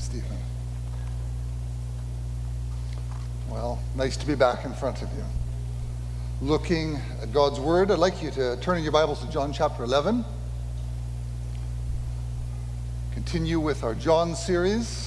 Stephen. Well, nice to be back in front of you. Looking at God's Word, I'd like you to turn in your Bibles to John chapter 11. Continue with our John series.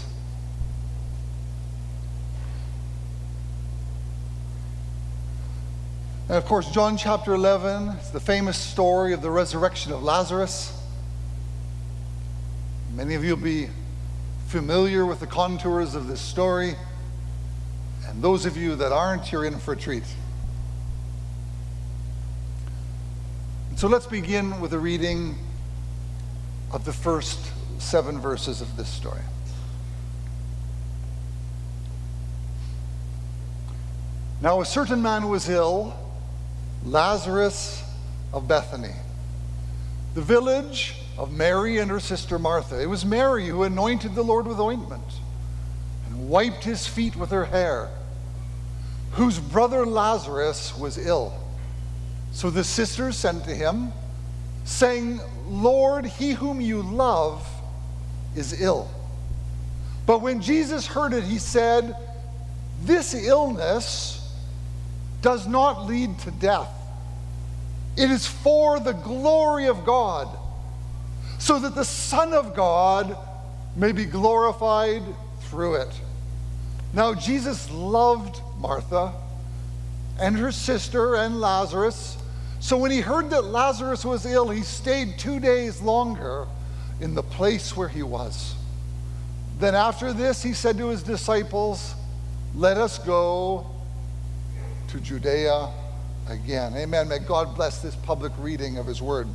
And of course, John chapter 11 is the famous story of the resurrection of Lazarus. Many of you will be familiar with the contours of this story. And those of you that aren't, you're in for a treat. And so let's begin with a reading of the first 7 verses of this story. Now a certain man was ill, Lazarus of Bethany, the village of Mary and her sister Martha. It was Mary who anointed the Lord with ointment and wiped his feet with her hair, whose brother Lazarus was ill. So the sisters sent to him, saying, Lord, he whom you love is ill. But when Jesus heard it, he said, this illness does not lead to death. It is for the glory of God, so that the Son of God may be glorified through it. Now Jesus loved Martha and her sister and Lazarus. So when he heard that Lazarus was ill, he stayed 2 days longer in the place where he was. Then after this, he said to his disciples, let us go to Judea again. Amen. May God bless this public reading of his word.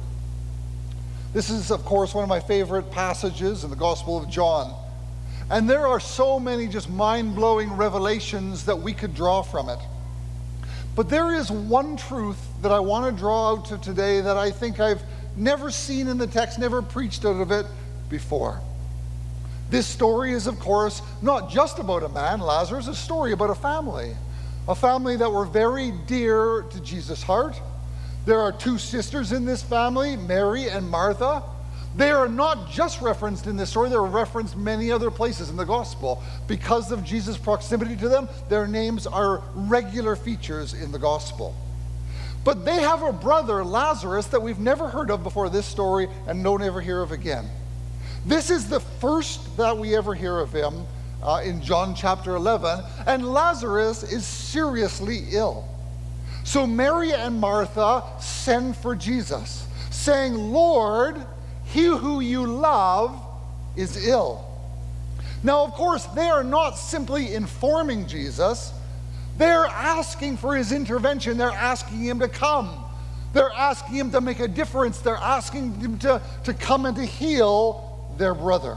This is, of course, one of my favorite passages in the Gospel of John. And there are so many just mind-blowing revelations that we could draw from it. But there is one truth that I want to draw out to today that I think I've never seen in the text, never preached out of it before. This story is, of course, not just about a man, Lazarus, a story about a family that were very dear to Jesus' heart. There are 2 sisters in this family, Mary and Martha. They are not just referenced in this story, they're referenced many other places in the gospel. Because of Jesus' proximity to them, their names are regular features in the gospel. But they have a brother, Lazarus, that we've never heard of before this story and don't ever hear of again. This is the first that we ever hear of him in John chapter 11, and Lazarus is seriously ill. So Mary and Martha send for Jesus, saying, Lord, he who you love is ill. Now, of course, they are not simply informing Jesus. They're asking for his intervention. They're asking him to come. They're asking him to make a difference. They're asking him to come and to heal their brother.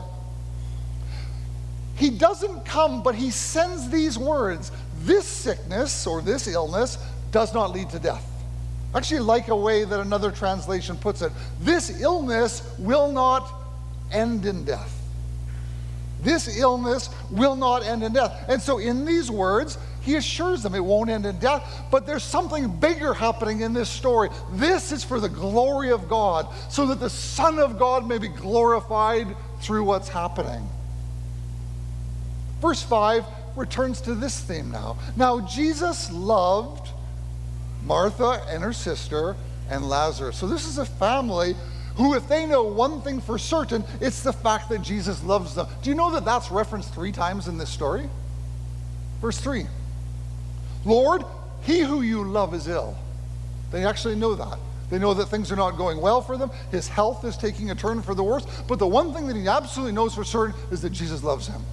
He doesn't come, but he sends these words. This sickness or this illness does not lead to death. I actually like a way that another translation puts it. This illness will not end in death. This illness will not end in death. And so in these words, he assures them it won't end in death, but there's something bigger happening in this story. This is for the glory of God, so that the Son of God may be glorified through what's happening. Verse 5 returns to this theme now. Now Jesus loved Martha and her sister and Lazarus. So this is a family who, if they know one thing for certain, it's the fact that Jesus loves them. Do you know that that's referenced 3 times in this story? Verse 3. Lord, he who you love is ill. They actually know that. They know that things are not going well for them. His health is taking a turn for the worse. But the one thing that he absolutely knows for certain is that Jesus loves him.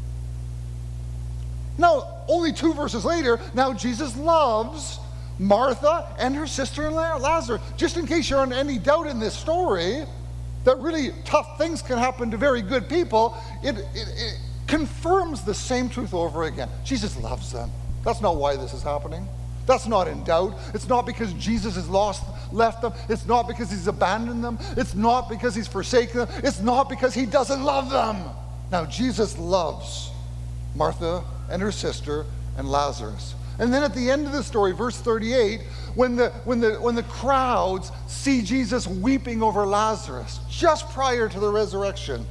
Now, only 2 verses later, now Jesus loves Martha and her sister and Lazarus. Just in case you're in any doubt in this story that really tough things can happen to very good people, it confirms the same truth over again. Jesus loves them. That's not why this is happening. That's not in doubt. It's not because Jesus has left them. It's not because he's abandoned them. It's not because he's forsaken them. It's not because he doesn't love them. Now, Jesus loves Martha and her sister and Lazarus. And then at the end of the story, verse 38, when the crowds see Jesus weeping over Lazarus just prior to the resurrection,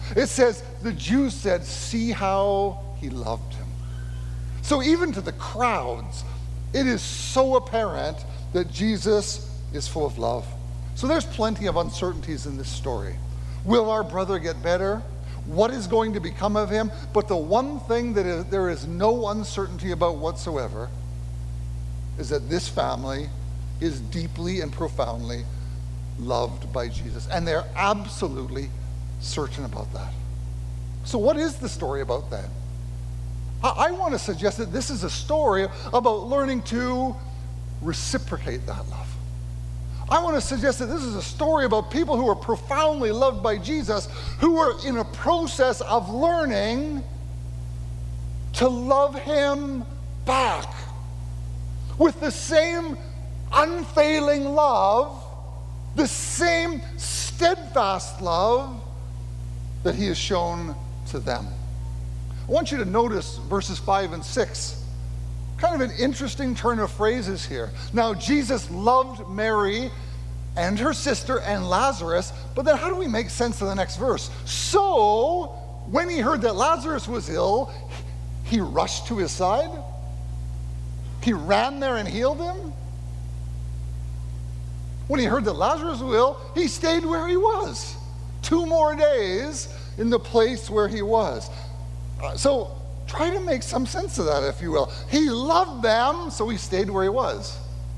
It says, the Jews said, see how he loved him. So even to the crowds, it is so apparent that Jesus is full of love. So there's plenty of uncertainties in this story. Will our brother get better? What is going to become of him? But the one thing that there is no uncertainty about whatsoever is that this family is deeply and profoundly loved by Jesus. And they're absolutely certain about that. So what is the story about then? I want to suggest that this is a story about learning to reciprocate that love. I want to suggest that this is a story about people who are profoundly loved by Jesus, who are in a process of learning to love him back with the same unfailing love, the same steadfast love that he has shown to them. I want you to notice verses 5 and 6. Kind of an interesting turn of phrases here. Now, Jesus loved Mary and her sister and Lazarus, but then how do we make sense of the next verse? So, when he heard that Lazarus was ill, he rushed to his side. He ran there and healed him. When he heard that Lazarus was ill, he stayed where he was. 2 more days in the place where he was. So try to make some sense of that, if you will. He loved them, so he stayed where he was.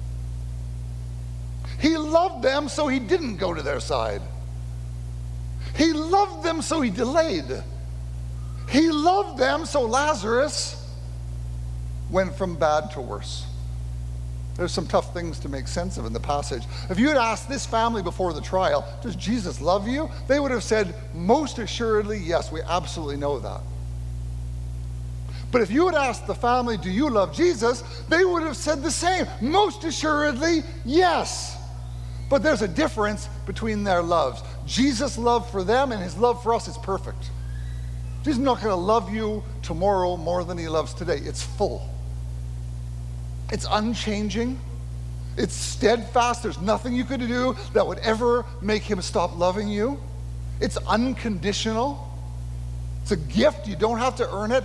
He loved them, so he didn't go to their side. He loved them, so he delayed. He loved them, so Lazarus went from bad to worse. There's some tough things to make sense of in the passage. If you had asked this family before the trial, does Jesus love you? They would have said, most assuredly, yes, we absolutely know that. But if you had asked the family, do you love Jesus? They would have said the same. Most assuredly, yes. But there's a difference between their loves. Jesus' love for them and his love for us is perfect. Jesus is not going to love you tomorrow more than he loves today. It's full. It's unchanging. It's steadfast. There's nothing you could do that would ever make him stop loving you. It's unconditional. It's a gift. You don't have to earn it.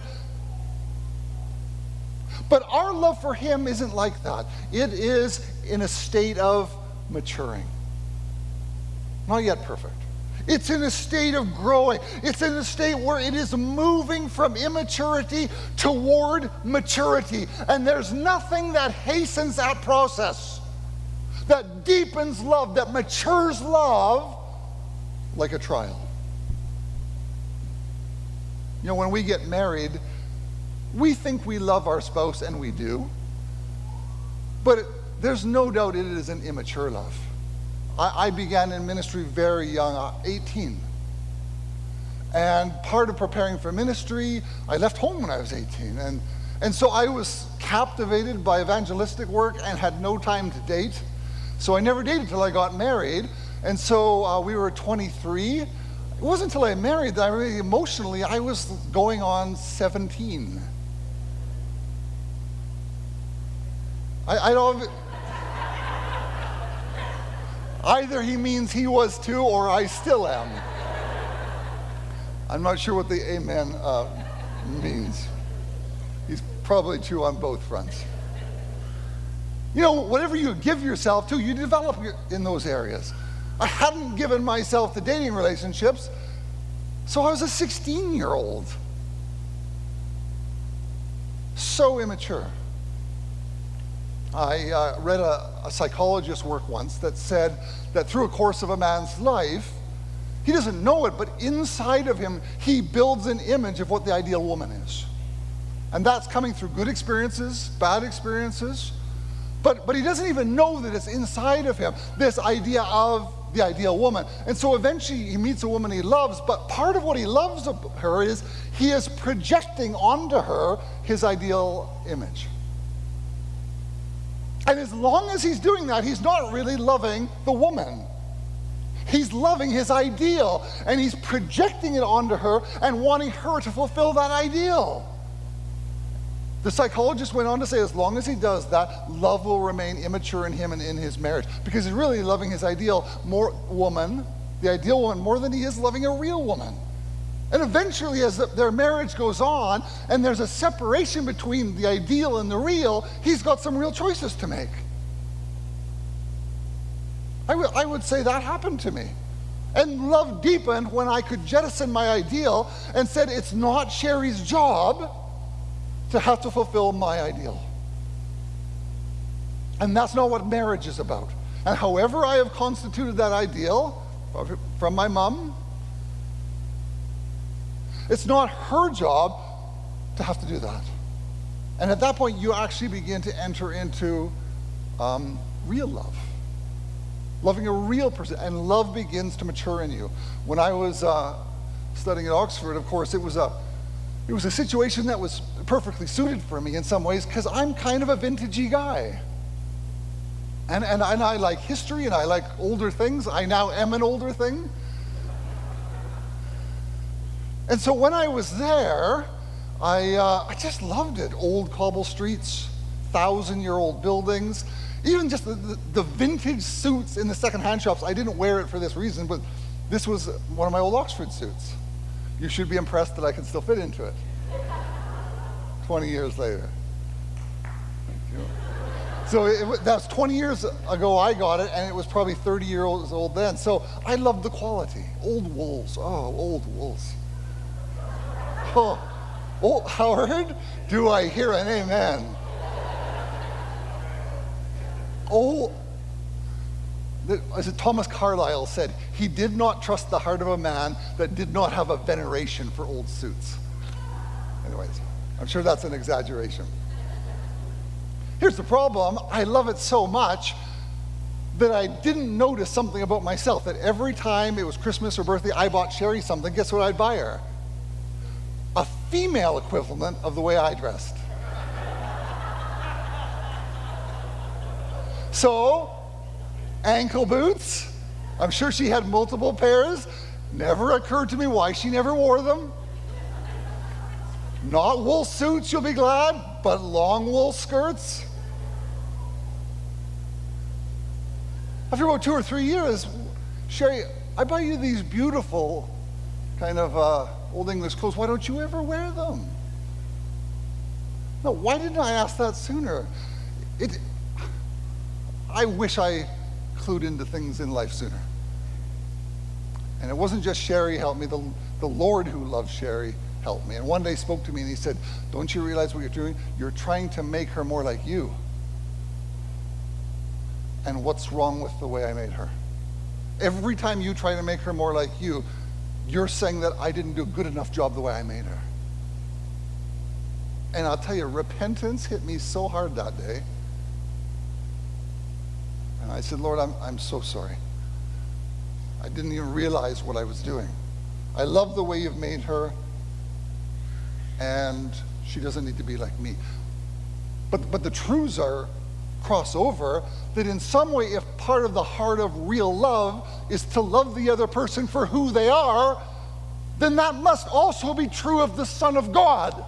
But our love for him isn't like that. It is in a state of maturing. Not yet perfect. It's in a state of growing. It's in a state where it is moving from immaturity toward maturity. And there's nothing that hastens that process, that deepens love, that matures love like a trial. You know, when we get married, we think we love our spouse, and we do. But there's no doubt it is an immature love. I began in ministry very young, 18. And part of preparing for ministry, I left home when I was 18. And so I was captivated by evangelistic work and had no time to date. So I never dated till I got married. And so we were 23. It wasn't until I married that I really emotionally, I was going on 17. I don't... Either he means he was too, or I still am. I'm not sure what the amen means. He's probably true on both fronts. You know, whatever you give yourself to, you develop in those areas. I hadn't given myself to dating relationships, so I was a 16-year-old. So immature. I read a psychologist's work once that said that through a course of a man's life, he doesn't know it, but inside of him, he builds an image of what the ideal woman is. And that's coming through good experiences, bad experiences, but he doesn't even know that it's inside of him, this idea of the ideal woman. And so eventually he meets a woman he loves, but part of what he loves of her is he is projecting onto her his ideal image. And as long as he's doing that, he's not really loving the woman. He's loving his ideal, and he's projecting it onto her and wanting her to fulfill that ideal. The psychologist went on to say, as long as he does that, love will remain immature in him and in his marriage, because he's really loving his ideal woman, the ideal woman, more than he is loving a real woman. And eventually, as their marriage goes on, and there's a separation between the ideal and the real, he's got some real choices to make. I would say that happened to me. And love deepened when I could jettison my ideal and said, it's not Sherry's job to have to fulfill my ideal. And that's not what marriage is about. And however I have constituted that ideal from my mom, it's not her job to have to do that. And at that point, you actually begin to enter into real love. Loving a real person, and love begins to mature in you. When I was studying at Oxford, of course, it was a situation that was perfectly suited for me in some ways, because I'm kind of a vintagey guy. And I like history, and I like older things. I now am an older thing. And so when I was there, I just loved it. Old cobble streets, 1,000-year-old buildings, even just the vintage suits in the second-hand shops. I didn't wear it for this reason, but this was one of my old Oxford suits. You should be impressed that I can still fit into it 20 years later. Thank you. So that's 20 years ago I got it, and it was probably 30 years old then. So I loved the quality. Old wools. Oh, old wools. Oh, Howard, do I hear an amen? Oh, as Thomas Carlyle said, he did not trust the heart of a man that did not have a veneration for old suits. Anyways, I'm sure that's an exaggeration. Here's the problem. I love it so much that I didn't notice something about myself, that every time it was Christmas or birthday, I bought Sherry something. Guess what I'd buy her? A female equivalent of the way I dressed. So, ankle boots. I'm sure she had multiple pairs. Never occurred to me why she never wore them. Not wool suits, you'll be glad, but long wool skirts. After about 2 or 3 years, Sherry, I buy you these beautiful kind of Old English clothes. Why don't you ever wear them? No, why didn't I ask that sooner? I wish I clued into things in life sooner. And it wasn't just Sherry helped me, the Lord who loves Sherry helped me. And one day spoke to me and he said, don't you realize what you're doing? You're trying to make her more like you. And what's wrong with the way I made her? Every time you try to make her more like you, you're saying that I didn't do a good enough job the way I made her. And I'll tell you, repentance hit me so hard that day. And I said, Lord, I'm so sorry. I didn't even realize what I was doing. I love the way you've made her, and she doesn't need to be like me. But the truths are crossover, that in some way, if part of the heart of real love is to love the other person for who they are, then that must also be true of the Son of God.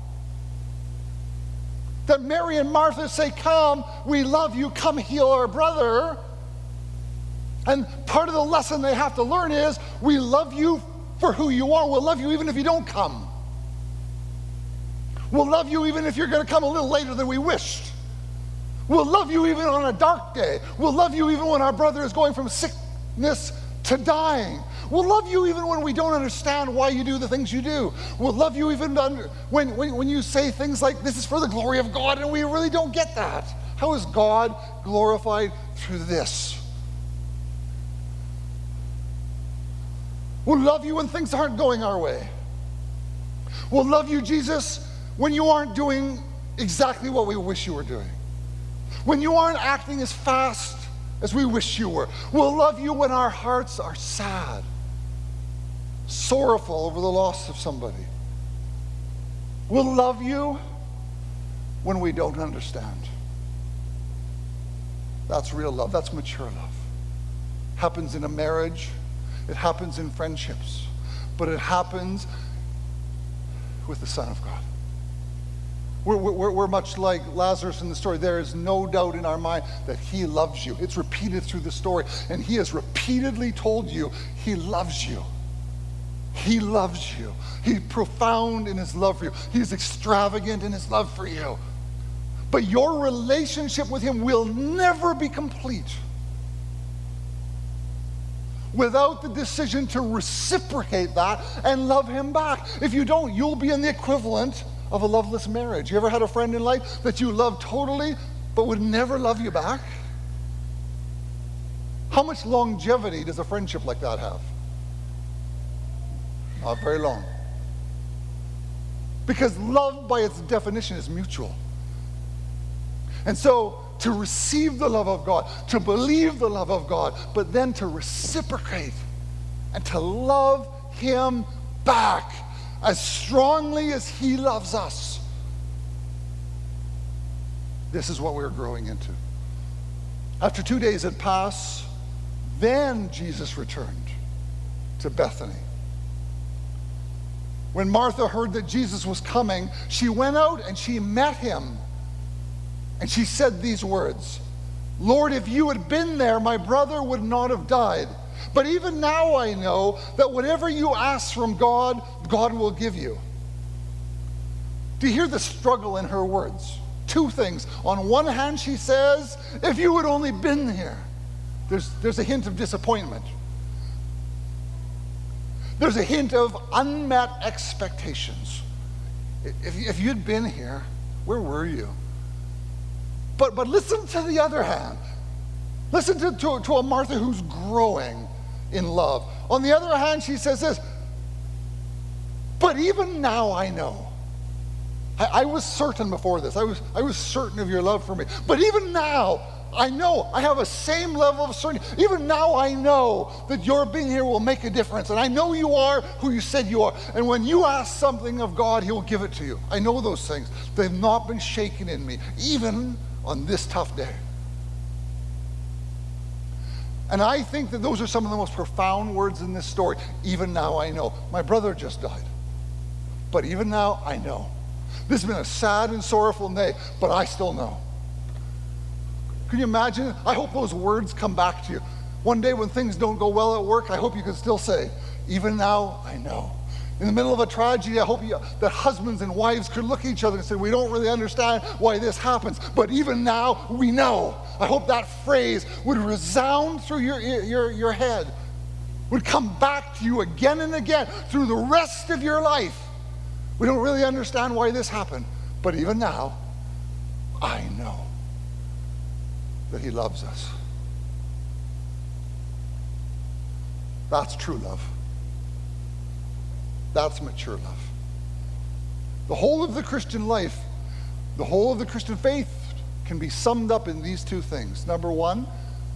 That Mary and Martha say, come, we love you, come heal our brother. And part of the lesson they have to learn is, we love you for who you are. We'll love you even if you don't come. We'll love you even if you're going to come a little later than we wished. We'll love you even on a dark day. We'll love you even when our brother is going from sickness to dying. We'll love you even when we don't understand why you do the things you do. We'll love you even when you say things like, this is for the glory of God, and we really don't get that. How is God glorified through this? We'll love you when things aren't going our way. We'll love you, Jesus, when you aren't doing exactly what we wish you were doing. When you aren't acting as fast as we wish you were. We'll love you when our hearts are sad, sorrowful over the loss of somebody. We'll love you when we don't understand. That's real love. That's mature love. Happens in a marriage. It happens in friendships. But it happens with the Son of God. We're much like Lazarus in the story. There is no doubt in our mind that he loves you. It's repeated through the story. And he has repeatedly told you he loves you. He loves you. He's profound in his love for you. He's extravagant in his love for you. But your relationship with him will never be complete without the decision to reciprocate that and love him back. If you don't, you'll be in the equivalent of a loveless marriage. You ever had a friend in life that you loved totally but would never love you back? How much longevity does a friendship like that have? Not very long. Because love, by its definition, is mutual. And so, to receive the love of God, to believe the love of God, but then to reciprocate and to love him back as strongly as he loves us. This is what we're growing into. After 2 days had passed, then Jesus returned to Bethany. When Martha heard that Jesus was coming, she went out and she met him. And she said these words, "Lord, if you had been there, my brother would not have died. But even now I know that whatever you ask from God, God will give you." Do you hear the struggle in her words? Two things. On one hand, she says, if you had only been here. There's a hint of disappointment. There's a hint of unmet expectations. If you'd been here, where were you? But listen to the other hand. Listen to a Martha who's growing in love. On the other hand, she says this, but even now I know. I was certain before this. I was certain of your love for me. But even now, I know. I have a same level of certainty. Even now I know that your being here will make a difference. And I know you are who you said you are. And when you ask something of God, he will give it to you. I know those things. They've not been shaken in me, even on this tough day. And I think that those are some of the most profound words in this story. Even now I know. My brother just died. But even now I know. This has been a sad and sorrowful day, but I still know. Can you imagine? I hope those words come back to you. One day when things don't go well at work, I hope you can still say, even now I know. In the middle of a tragedy, I hope that husbands and wives could look at each other and say, we don't really understand why this happens, but even now we know. I hope that phrase would resound through your head, would come back to you again and again through the rest of your life. We don't really understand why this happened, but even now, I know that he loves us. That's true love. That's mature love. The whole of the Christian life, the whole of the Christian faith can be summed up in these two things. Number one,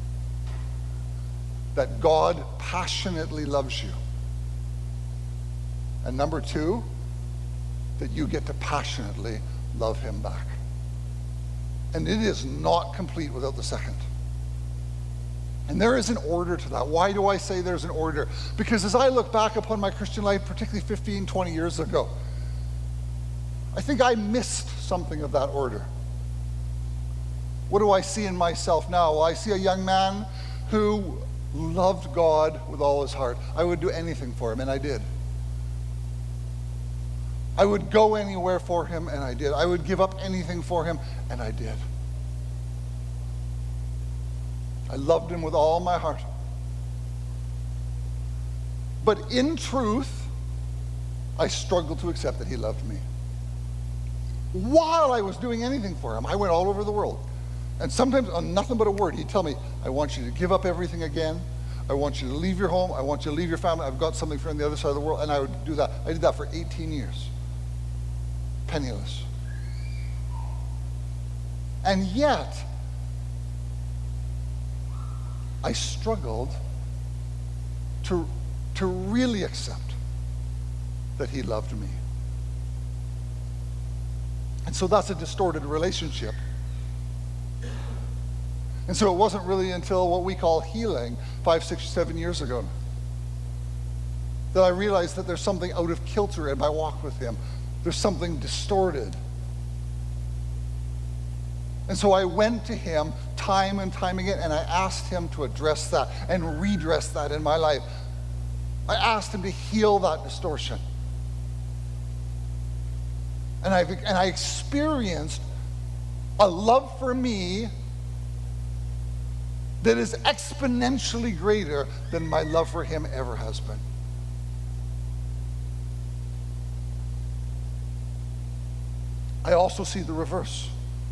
that God passionately loves you. And number two, that you get to passionately love him back. And it is not complete without the second. And there is an order to that. Why do I say there's an order? Because as I look back upon my Christian life, particularly 15, 20 years ago, I think I missed something of that order. What do I see in myself now? Well, I see a young man who loved God with all his heart. I would do anything for him, and I did. I would go anywhere for him, and I did. I would give up anything for him, and I did. I loved him with all my heart. But in truth, I struggled to accept that he loved me. While I was doing anything for him, I went all over the world. And sometimes on nothing but a word, he'd tell me, I want you to give up everything again. I want you to leave your home. I want you to leave your family. I've got something for you on the other side of the world. And I would do that. I did that for 18 years. Penniless. And yet, I struggled to really accept that he loved me. And so that's a distorted relationship. And so it wasn't really until what we call healing 5, 6, 7 years ago that I realized that there's something out of kilter in my walk with him. There's something distorted. And so I went to him time and time again, and I asked him to address that and redress that in my life. I asked him to heal that distortion. And I experienced a love for me that is exponentially greater than my love for him ever has been. I also see the reverse.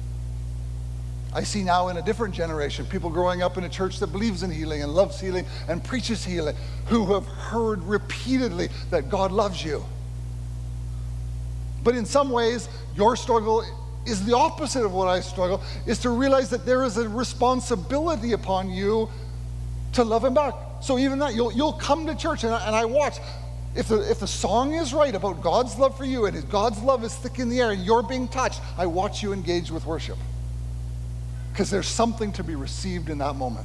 I see now in a different generation, people growing up in a church that believes in healing and loves healing and preaches healing, who have heard repeatedly that God loves you. But in some ways, your struggle is the opposite of what I struggle, is to realize that there is a responsibility upon you to love him back. So even that, you'll come to church and I watch. If the song is right about God's love for you and God's love is thick in the air and you're being touched, I watch you engage with worship. Because there's something to be received in that moment.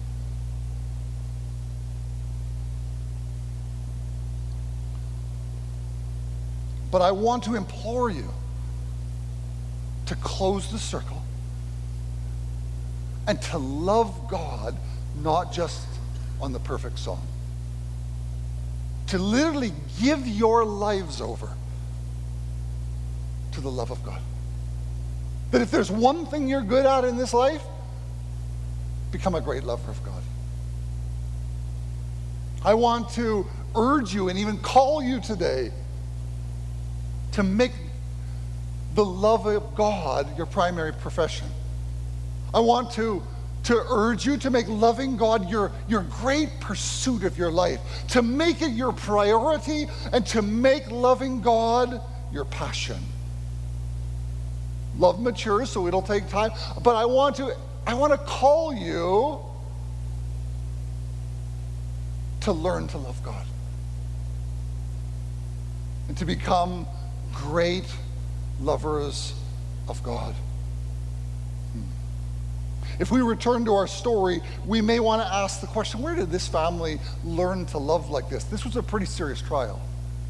But I want to implore you to close the circle and to love God, not just on the perfect song. To literally give your lives over to the love of God. That if there's one thing you're good at in this life, become a great lover of God. I want to urge you and even call you today to make the love of God your primary profession. I want to urge you to make loving God your great pursuit of your life, to make it your priority, and to make loving God your passion. Love matures, so it'll take time, but I want to call you to learn to love God and to become great lovers of God. If we return to our story, we may want to ask the question, where did this family learn to love like this? This was a pretty serious trial.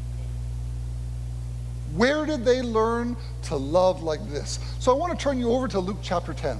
Where did they learn to love like this? So I want to turn you over to Luke chapter 10.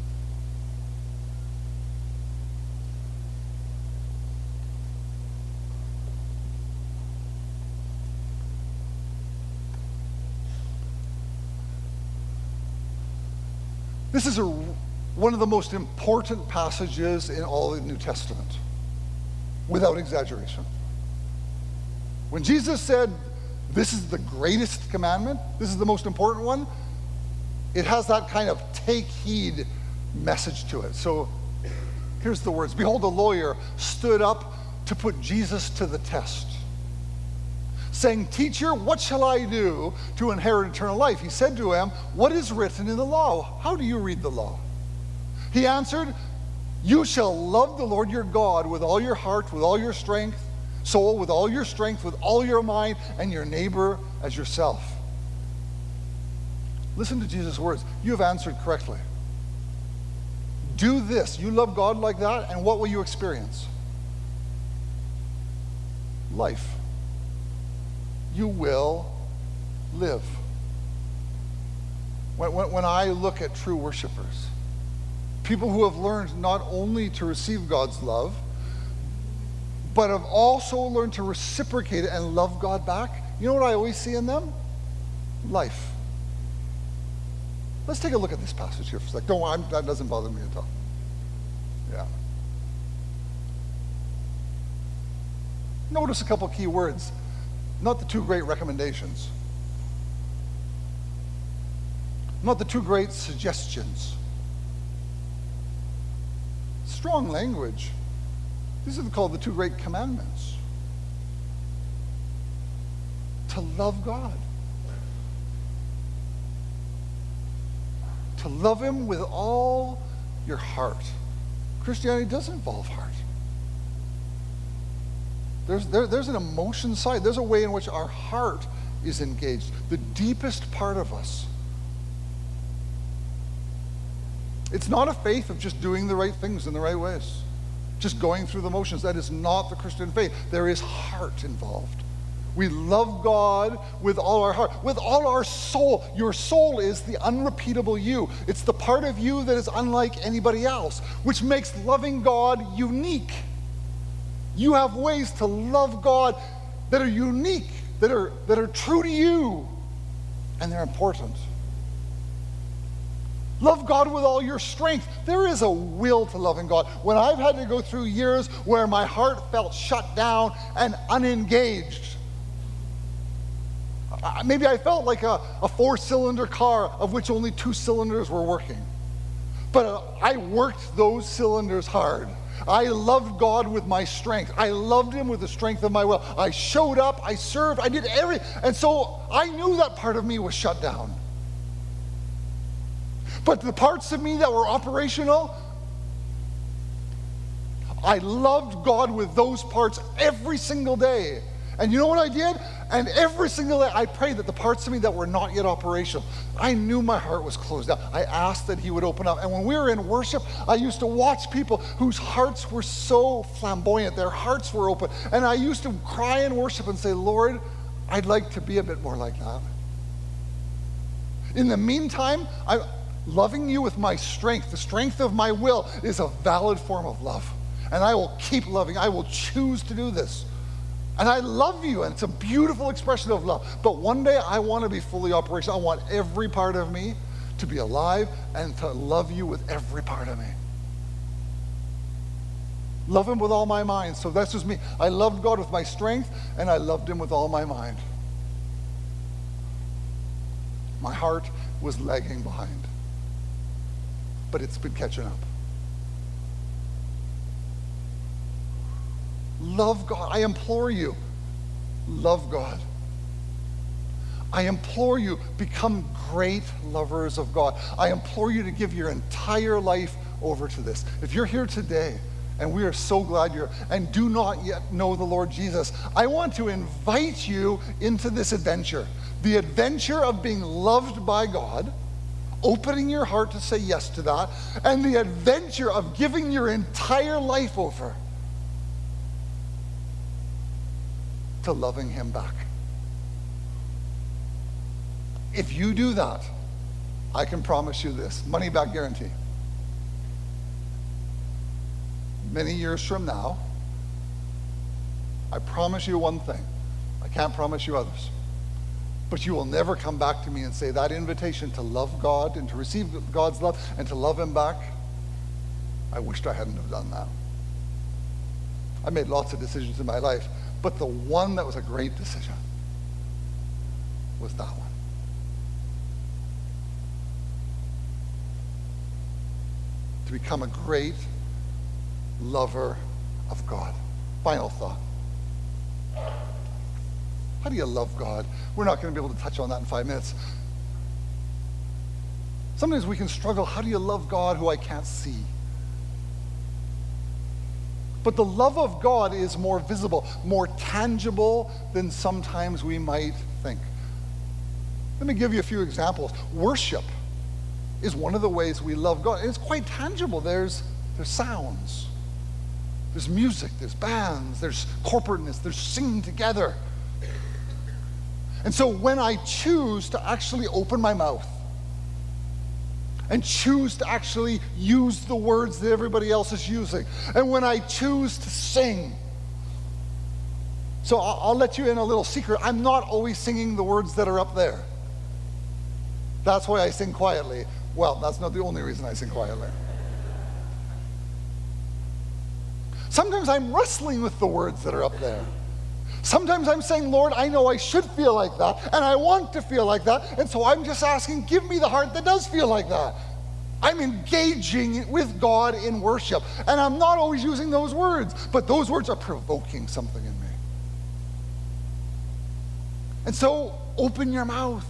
This is one of the most important passages in all the New Testament, without exaggeration. When Jesus said, this is the greatest commandment, this is the most important one, it has that kind of take heed message to it. So here's the words. Behold, a lawyer stood up to put Jesus to the test, saying, Teacher, what shall I do to inherit eternal life? He said to him, what is written in the law? How do you read the law? He answered, you shall love the Lord your God with all your heart, with all your strength, soul, with all your strength, with all your mind, and your neighbor as yourself. Listen to Jesus' words. You have answered correctly. Do this. You love God like that, and what will you experience? Life. You will live. When I look at true worshipers, people who have learned not only to receive God's love, but have also learned to reciprocate it and love God back, you know what I always see in them? Life. Let's take a look at this passage here for a second. Don't worry, that doesn't bother me at all. Yeah. Notice a couple key words. Not the two great recommendations. Not the two great suggestions. Strong language. These are called the two great commandments. To love God. To love him with all your heart. Christianity does involve heart. There's an emotion side. There's a way in which our heart is engaged. The deepest part of us. It's not a faith of just doing the right things in the right ways. Just going through the motions. That is not the Christian faith. There is heart involved. We love God with all our heart, with all our soul. Your soul is the unrepeatable you. It's the part of you that is unlike anybody else, which makes loving God unique. You have ways to love God that are unique, that are true to you, and they're important. Love God with all your strength. There is a will to loving God. When I've had to go through years where my heart felt shut down and unengaged, maybe I felt like a 4-cylinder car of which only 2 cylinders were working. But I worked those cylinders hard. I loved God with my strength. I loved him with the strength of my will. I showed up, I served, I did everything. And so I knew that part of me was shut down. But the parts of me that were operational, I loved God with those parts every single day. And you know what I did? And every single day I prayed that the parts of me that were not yet operational, I knew my heart was closed down. I asked that he would open up. And when we were in worship, I used to watch people whose hearts were so flamboyant, their hearts were open. And I used to cry in worship and say, Lord, I'd like to be a bit more like that. In the meantime, loving you with my strength, the strength of my will, is a valid form of love. And I will keep loving. I will choose to do this. And I love you, and it's a beautiful expression of love. But one day I want to be fully operational. I want every part of me to be alive and to love you with every part of me. Love him with all my mind. So that's just me. I loved God with my strength, and I loved him with all my mind. My heart was lagging behind, but it's been catching up. Love God. I implore you, love God. I implore you, become great lovers of God. I implore you to give your entire life over to this. If you're here today, and we are so glad you're, and do not yet know the Lord Jesus, I want to invite you into this adventure. The adventure of being loved by God, opening your heart to say yes to that, and the adventure of giving your entire life over to loving him back. If you do that, I can promise you this, money back guarantee. Many years from now, I promise you one thing. I can't promise you others. But you will never come back to me and say that invitation to love God and to receive God's love and to love him back, I wished I hadn't have done that. I made lots of decisions in my life, but the one that was a great decision was that one. To become a great lover of God. Final thought. How do you love God? We're not going to be able to touch on that in 5 minutes. Sometimes we can struggle. How do you love God who I can't see? But the love of God is more visible, more tangible than sometimes we might think. Let me give you a few examples. Worship is one of the ways we love God. It's quite tangible. There's sounds, there's music, there's bands, there's corporateness, there's singing together. And so when I choose to actually open my mouth and choose to actually use the words that everybody else is using, and when I choose to sing, so I'll let you in a little secret. I'm not always singing the words that are up there. That's why I sing quietly. Well, that's not the only reason I sing quietly. Sometimes I'm wrestling with the words that are up there. Sometimes I'm saying, Lord, I know I should feel like that, and I want to feel like that, and so I'm just asking, give me the heart that does feel like that. I'm engaging with God in worship, and I'm not always using those words, but those words are provoking something in me. And so, open your mouth.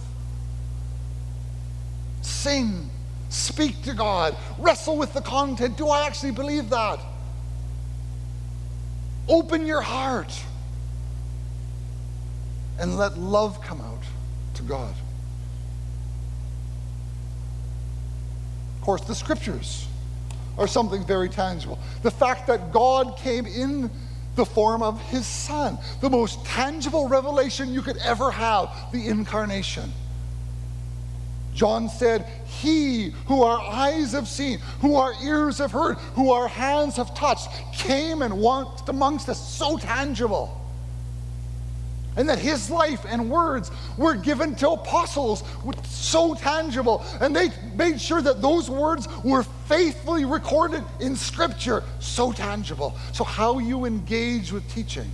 Sing. Speak to God. Wrestle with the content. Do I actually believe that? Open your heart. And let love come out to God. Of course, the scriptures are something very tangible. The fact that God came in the form of his Son, the most tangible revelation you could ever have, the incarnation. John said, he who our eyes have seen, who our ears have heard, who our hands have touched, came and walked amongst us, so tangible. And that his life and words were given to apostles, so tangible. And they made sure that those words were faithfully recorded in Scripture, so tangible. So how you engage with teaching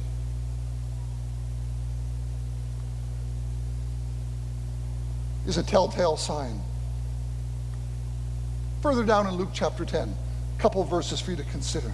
is a telltale sign. Further down in Luke chapter 10, a couple of verses for you to consider.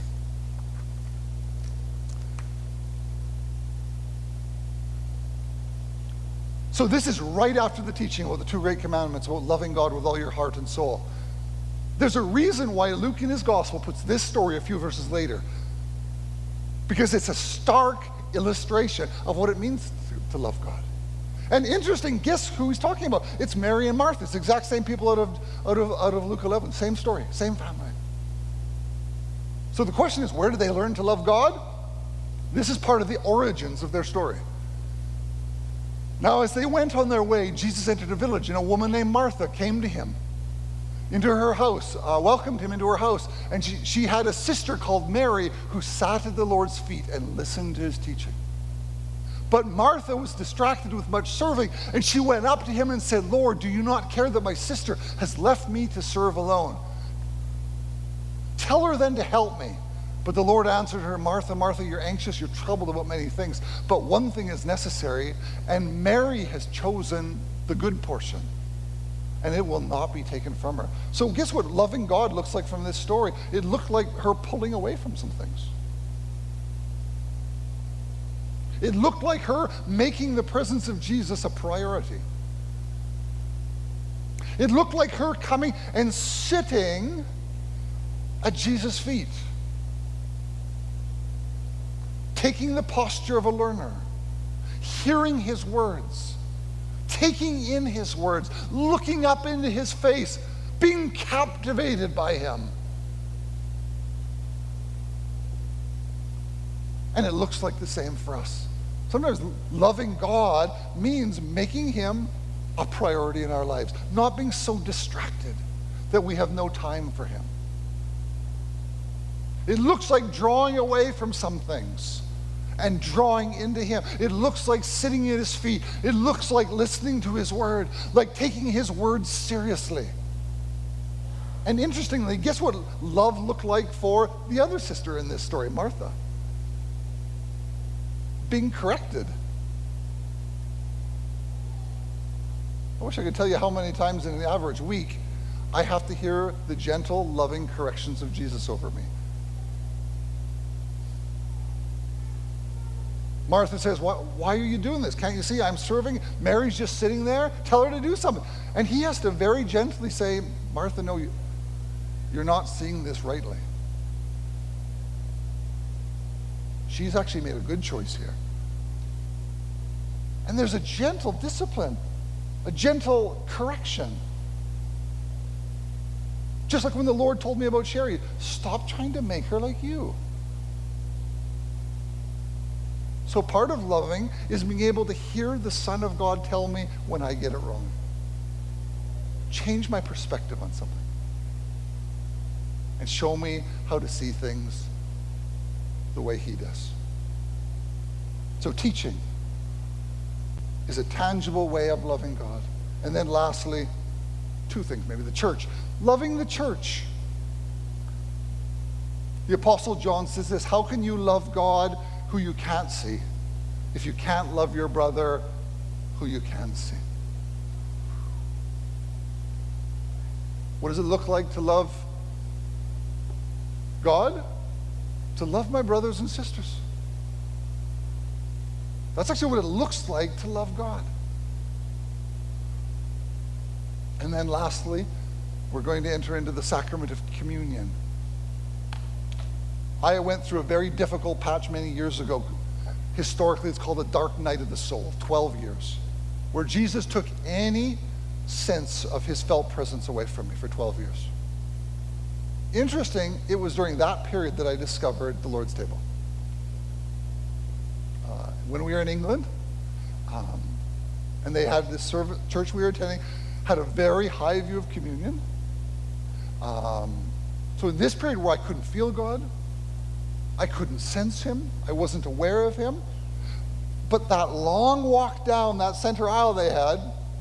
So this is right after the teaching about the two great commandments, about loving God with all your heart and soul. There's a reason why Luke in his gospel puts this story a few verses later. Because it's a stark illustration of what it means to love God. And interesting, guess who he's talking about? It's Mary and Martha. It's the exact same people out of Luke 11. Same story, same family. So the question is, where did they learn to love God? This is part of the origins of their story. Now, as they went on their way, Jesus entered a village, and a woman named Martha came to him into her house, welcomed him into her house. And she had a sister called Mary who sat at the Lord's feet and listened to his teaching. But Martha was distracted with much serving, and she went up to him and said, Lord, do you not care that my sister has left me to serve alone? Tell her then to help me. But the Lord answered her, Martha, Martha, you're anxious, you're troubled about many things, but one thing is necessary, and Mary has chosen the good portion, and it will not be taken from her. So guess what loving God looks like from this story? It looked like her pulling away from some things. It looked like her making the presence of Jesus a priority. It looked like her coming and sitting at Jesus' feet, taking the posture of a learner, hearing his words, taking in his words, looking up into his face, being captivated by him. And it looks like the same for us. Sometimes loving God means making him a priority in our lives, not being so distracted that we have no time for him. It looks like drawing away from some things and drawing into him. It looks like sitting at his feet. It looks like listening to his word, like taking his word seriously. And interestingly, guess what love looked like for the other sister in this story, Martha? Being corrected. I wish I could tell you how many times in an average week I have to hear the gentle, loving corrections of Jesus over me. Martha says, why are you doing this? Can't you see I'm serving? Mary's just sitting there. Tell her to do something. And he has to very gently say, Martha, no, you're not seeing this rightly. She's actually made a good choice here. And there's a gentle discipline, a gentle correction. Just like when the Lord told me about Sherry, stop trying to make her like you. So part of loving is being able to hear the Son of God tell me when I get it wrong. Change my perspective on something. And show me how to see things the way he does. So teaching is a tangible way of loving God. And then lastly, two things, maybe the church. Loving the church. The Apostle John says this, how can you love God who you can't see if you can't love your brother who you can see? What does it look like to love God? To love my brothers and sisters. That's actually what it looks like to love God. And then lastly, we're going to enter into the sacrament of communion. I went through a very difficult patch many years ago. Historically, it's called the dark night of the soul, 12 years, where Jesus took any sense of his felt presence away from me for 12 years. Interesting, it was during that period that I discovered the Lord's table. When we were in England, and they had this church we were attending, had a very high view of communion. So in this period where I couldn't feel God, I couldn't sense him, I wasn't aware of him, but that long walk down that center aisle they had,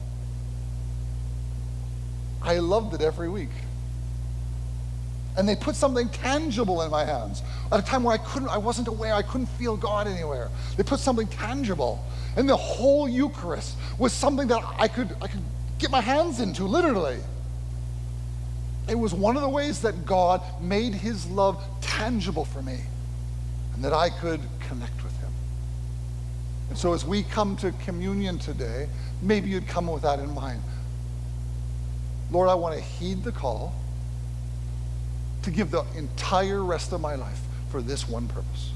I loved it every week. And they put something tangible in my hands at a time where I wasn't aware, I couldn't feel God anywhere. They put something tangible. And the whole Eucharist was something that I could get my hands into, literally. It was one of the ways that God made his love tangible for me and that I could connect with him. And so as we come to communion today, maybe you'd come with that in mind. Lord, I want to heed the call to give the entire rest of my life for this one purpose.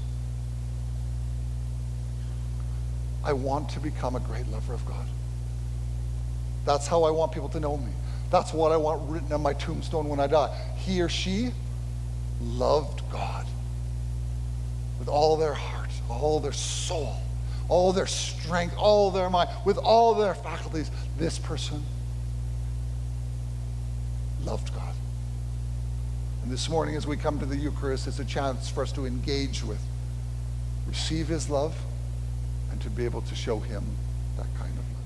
I want to become a great lover of God. That's how I want people to know me. That's what I want written on my tombstone when I die. He or she loved God with all their heart, all their soul, all their strength, all their mind, with all their faculties. This person loved God. And this morning as we come to the Eucharist, it's a chance for us to engage with, receive his love, and to be able to show him that kind of love.